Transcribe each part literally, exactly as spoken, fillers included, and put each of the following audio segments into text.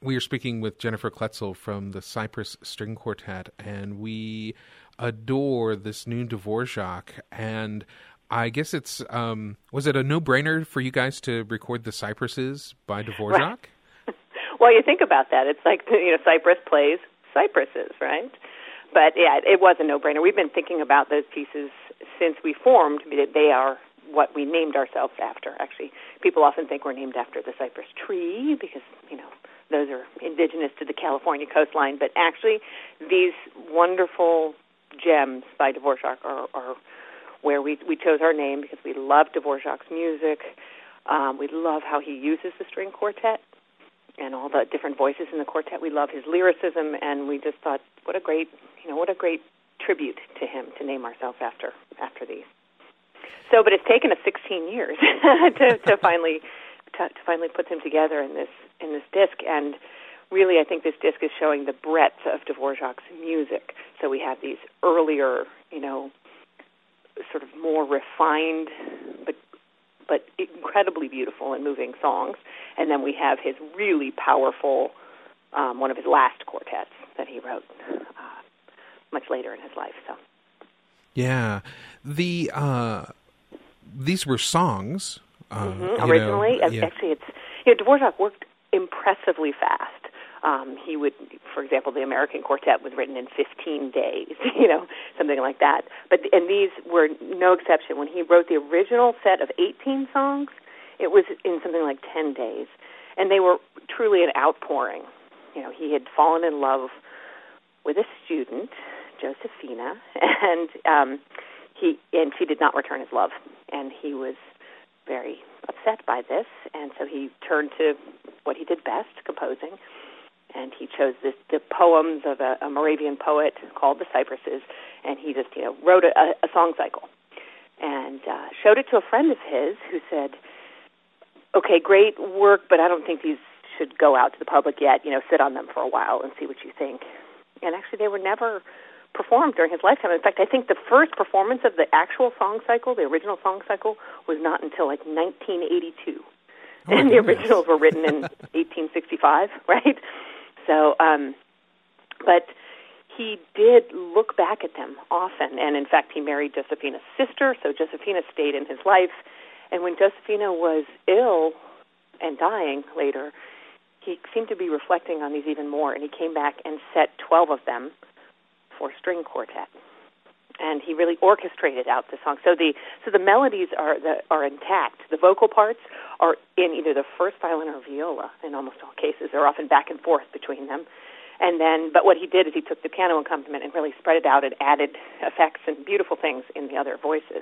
We are speaking with Jennifer Kletzel from the Cypress String Quartet, and we adore this new Dvorak. And I guess it's, um, was it a no-brainer for you guys to record the Cypresses by Dvorak? Right. Well, you think about that. It's like, you know, Cypress plays Cypresses, right? But, yeah, it was a no-brainer. We've been thinking about those pieces since we formed. They are what we named ourselves after. Actually, people often think we're named after the cypress tree because, you know, those are indigenous to the California coastline. But actually, these wonderful gems by Dvorak are, are where we, we chose our name because we love Dvorak's music. Um, we love how he uses the string quartet and all the different voices in the quartet. We love his lyricism, and we just thought, what a great, you know, what a great tribute to him to name ourselves after after these. So, but it's taken us sixteen years to, to finally to, to finally put them together in this in this disc, and really, I think this disc is showing the breadth of Dvorak's music. So we have these earlier, you know, sort of more refined, but but incredibly beautiful and moving songs, and then we have his really powerful, um, one of his last quartets that he wrote uh, much later in his life. So, yeah, the uh, these were songs uh, mm-hmm. originally. Know, yeah. Actually, it's you know, Dvorak worked impressively fast. Um, he would, for example, the American Quartet was written in fifteen days, you know, something like that. But and these were no exception. When he wrote the original set of eighteen songs, it was in something like ten days, and they were truly an outpouring. You know, he had fallen in love with a student, Josefina, and um, he and she did not return his love, and he was very upset by this, and so he turned to what he did best, composing. And he chose this, the poems of a, a Moravian poet called the Cypresses, and he just, you know, wrote a, a song cycle and uh, showed it to a friend of his who said, okay, great work, but I don't think these should go out to the public yet. You know, sit on them for a while and see what you think. And actually, they were never performed during his lifetime. In fact, I think the first performance of the actual song cycle, the original song cycle, was not until like nineteen eighty-two. Oh, and the originals were written in eighteen sixty-five, right? So, um, but he did look back at them often, and in fact, he married Josefina's sister, so Josefina stayed in his life. And when Josefina was ill and dying later, he seemed to be reflecting on these even more, and he came back and set twelve of them for string quartet. And he really orchestrated out the song. So the so the melodies are the, are intact. The vocal parts are in either the first violin or viola in almost all cases. They're often back and forth between them. And then, but what he did is he took the piano accompaniment and really spread it out and added effects and beautiful things in the other voices.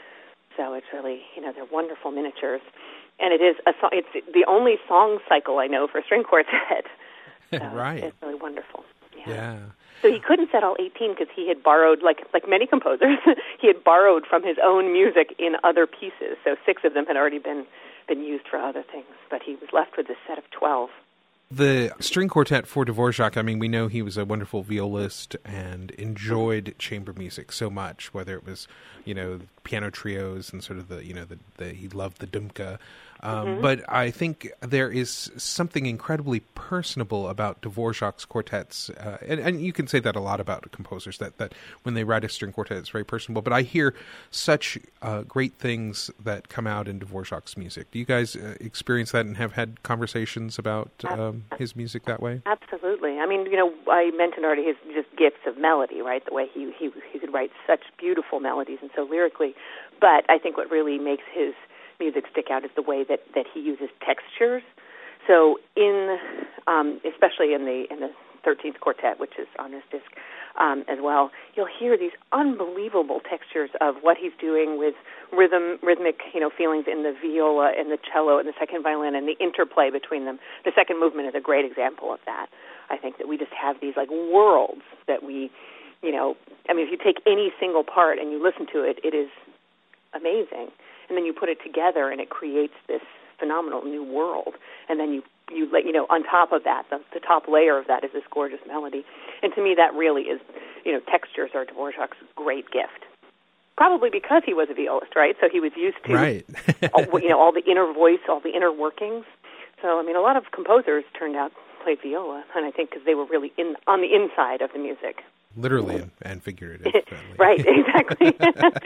So it's really, you know, they're wonderful miniatures. And it is a song, it's the only song cycle I know for string quartet. So right. It's really wonderful. Yeah. yeah. So he couldn't set all eighteen because he had borrowed, like like many composers, he had borrowed from his own music in other pieces. So six of them had already been, been used for other things, but he was left with this set of twelve. The string quartet for Dvorak, I mean, we know he was a wonderful violist and enjoyed chamber music so much, whether it was, you know, piano trios and sort of the, you know, the, the he loved the Dumka. Um, mm-hmm. But I think there is something incredibly personable about Dvorak's quartets, uh, and, and you can say that a lot about composers, that, that when they write a string quartet, it's very personable. But I hear such uh, great things that come out in Dvorak's music. Do you guys uh, experience that and have had conversations about um, his music that way? Absolutely. I mean, you know, I mentioned already his just gifts of melody, right? The way he he he could write such beautiful melodies and so lyrically. But I think what really makes his music stick out is the way that, that he uses textures. So in, um, especially in the in the thirteenth Quartet, which is on this disc um, as well, you'll hear these unbelievable textures of what he's doing with rhythm, rhythmic, you know, feelings in the viola and the cello and the second violin and the interplay between them. The second movement is a great example of that. I think that we just have these like worlds that we, you know, I mean, if you take any single part and you listen to it, it is amazing. And then you put it together, and it creates this phenomenal new world. And then you, you, you know, on top of that, the, the top layer of that is this gorgeous melody. And to me, that really is, you know, textures are Dvorak's great gift. Probably because he was a violist, right? So he was used to, right. all, you know, all the inner voice, all the inner workings. So, I mean, a lot of composers turned out played viola, and I think because they were really in on the inside of the music. Literally and, and figuratively. Right, exactly.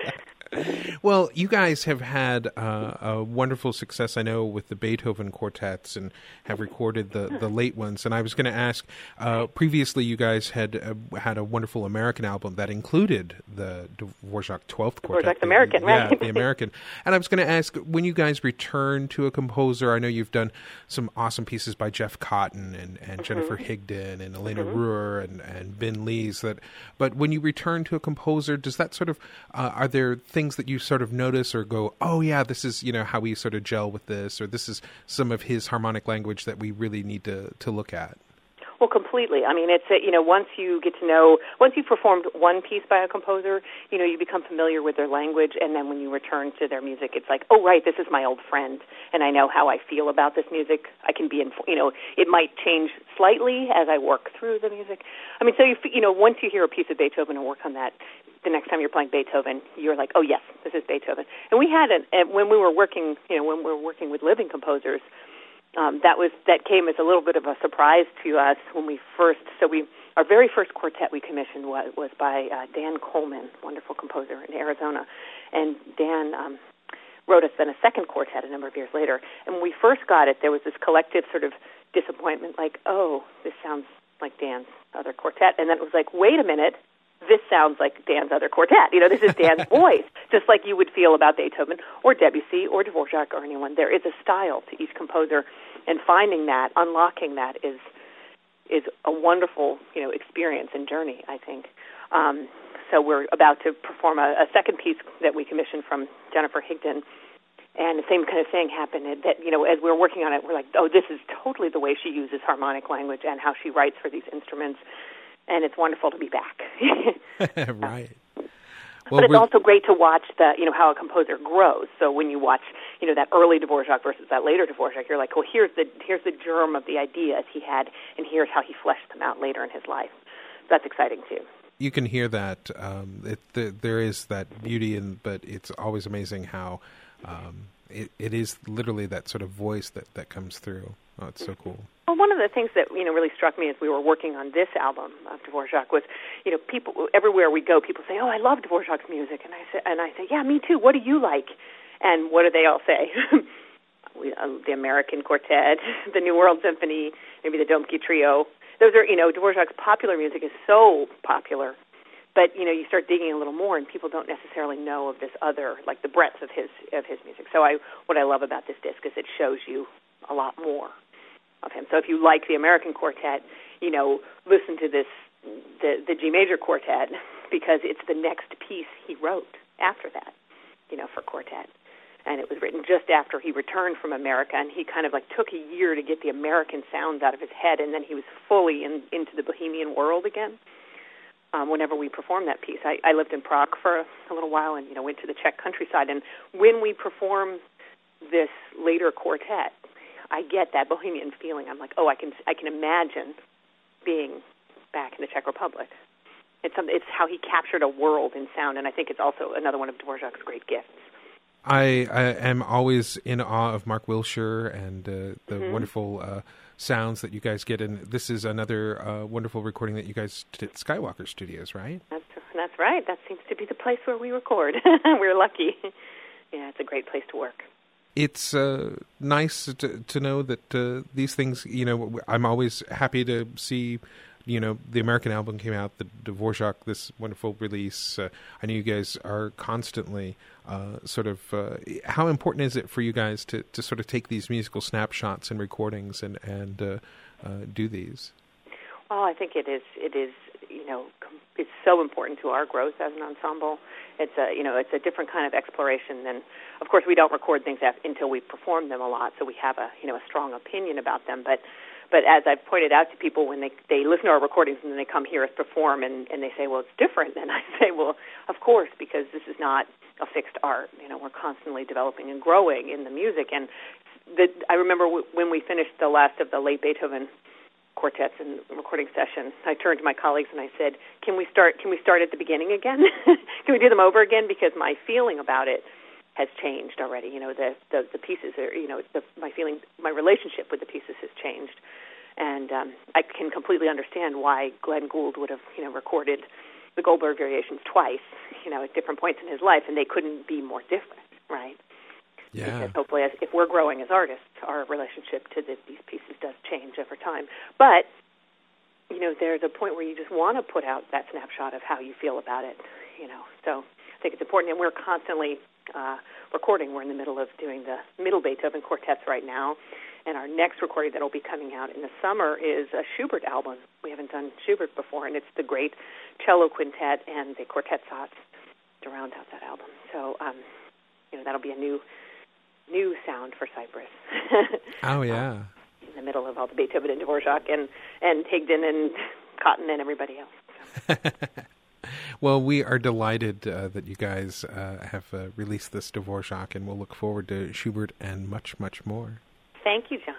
Well, you guys have had uh, a wonderful success, I know, with the Beethoven quartets and have recorded the, the late ones. And I was going to ask, uh, previously you guys had uh, had a wonderful American album that included the Dvorak twelfth Quartet. Dvorak American, right? Yeah, the American. And I was going to ask, when you guys return to a composer, I know you've done some awesome pieces by Jeff Cotton and, and mm-hmm. Jennifer Higdon and Elena mm-hmm. Ruhr and, and Ben Lees. That, but when you return to a composer, does that sort of, uh, are there things that you sort of notice or go, oh yeah, this is, you know, how we sort of gel with this, or this is some of his harmonic language that we really need to, to look at? Well, completely. I mean, it's a, you know, once you get to know, once you've performed one piece by a composer, you know, you become familiar with their language, and then when you return to their music, it's like, oh, right, this is my old friend, and I know how I feel about this music. I can be, in, you know, it might change slightly as I work through the music. I mean, so, you, you know, once you hear a piece of Beethoven and work on that, the next time you're playing Beethoven, you're like, oh, yes, this is Beethoven. And we had, an, when we were working, you know, when we were working with living composers, Um, that was that came as a little bit of a surprise to us when we first. So we our very first quartet we commissioned was, was by uh, Dan Coleman, wonderful composer in Arizona, and Dan um, wrote us then a second quartet a number of years later. And when we first got it, there was this collective sort of disappointment, like, oh, this sounds like Dan's other quartet, and then it was like, wait a minute. This sounds like Dan's other quartet. You know, this is Dan's voice, just like you would feel about Beethoven or Debussy or Dvorak or anyone. There is a style to each composer, and finding that, unlocking that is is a wonderful, you know, experience and journey, I think. Um, so we're about to perform a, a second piece that we commissioned from Jennifer Higdon, and the same kind of thing happened. That, you know, as we were working on it, we're like, oh, this is totally the way she uses harmonic language and how she writes for these instruments. And it's wonderful to be back. Right. Well, but it's also great to watch the, you know, how a composer grows. So when you watch, you know, that early Dvorak versus that later Dvorak, you're like, well, here's the here's the germ of the ideas he had, and here's how he fleshed them out later in his life. That's exciting too. You can hear that. Um, it, the, there is that beauty, in, but it's always amazing how um, it, it is literally that sort of voice that, that comes through. Oh, it's so cool. Well, one of the things that, you know, really struck me as we were working on this album of Dvorak was, you know, people everywhere we go, people say, "Oh, I love Dvorak's music," and I say, and I say, "Yeah, me too. What do you like?" And what do they all say? we, uh, the American Quartet, the New World Symphony, maybe the Domke Trio. Those are, you know, Dvorak's popular music is so popular, but you know, you start digging a little more, and people don't necessarily know of this other, like the breadth of his of his music. So I, what I love about this disc is it shows you a lot more of him. So if you like the American Quartet, you know, listen to this, the, the G major quartet, because it's the next piece he wrote after that, you know, for quartet. And it was written just after he returned from America, and he kind of like took a year to get the American sounds out of his head, and then he was fully in, into the Bohemian world again. Um, whenever we performed that piece, I, I lived in Prague for a, a little while, and, you know, went to the Czech countryside, and when we perform this later quartet, I get that Bohemian feeling. I'm like, oh, I can I can imagine being back in the Czech Republic. It's some, it's how he captured a world in sound, and I think it's also another one of Dvorak's great gifts. I, I am always in awe of Mark Wilshire and uh, the mm-hmm. wonderful uh, sounds that you guys get, and this is another uh, wonderful recording that you guys did at Skywalker Studios, right? That's that's right. That seems to be the place where we record. We're lucky. Yeah, it's a great place to work. It's uh, nice to, to know that uh, these things, you know, I'm always happy to see, you know, the American album came out, the Dvorak, this wonderful release. Uh, I know you guys are constantly uh, sort of, uh, how important is it for you guys to, to sort of take these musical snapshots and recordings and, and uh, uh, do these? Well, I think it is, it is, you know, it's so important to our growth as an ensemble. It's a, you know, it's a different kind of exploration than, of course, we don't record things until we perform them a lot, so we have a, you know, a strong opinion about them. But, but as I've pointed out to people when they they listen to our recordings and then they come hear us perform and, and they say, well, it's different, and I say, well, of course, because this is not a fixed art. You know, we're constantly developing and growing in the music. And the, I remember w- when we finished the last of the late Beethoven quartets and recording session, I turned to my colleagues and I said, can we start Can we start at the beginning again? Can we do them over again? Because my feeling about it has changed already. You know, the the, the pieces are, you know, the, my feeling, my relationship with the pieces has changed. And um, I can completely understand why Glenn Gould would have, you know, recorded the Goldberg Variations twice, you know, at different points in his life, and they couldn't be more different, right? Yeah. Because hopefully, as, if we're growing as artists, our relationship to the, these pieces does change over time. But, you know, there's a point where you just want to put out that snapshot of how you feel about it, you know. So I think it's important, and we're constantly uh, recording. We're in the middle of doing the middle Beethoven quartets right now, and our next recording that will be coming out in the summer is a Schubert album. We haven't done Schubert before, and it's the great cello quintet and the quartet sots to round out that album. So, um, you know, that'll be a new new sound for Cypress. Oh, yeah. um, in the middle of all the Beethoven and Dvorak and, and Tigden and Cotton and everybody else. So. Well, we are delighted uh, that you guys uh, have uh, released this Dvorak, and we'll look forward to Schubert and much, much more. Thank you, John.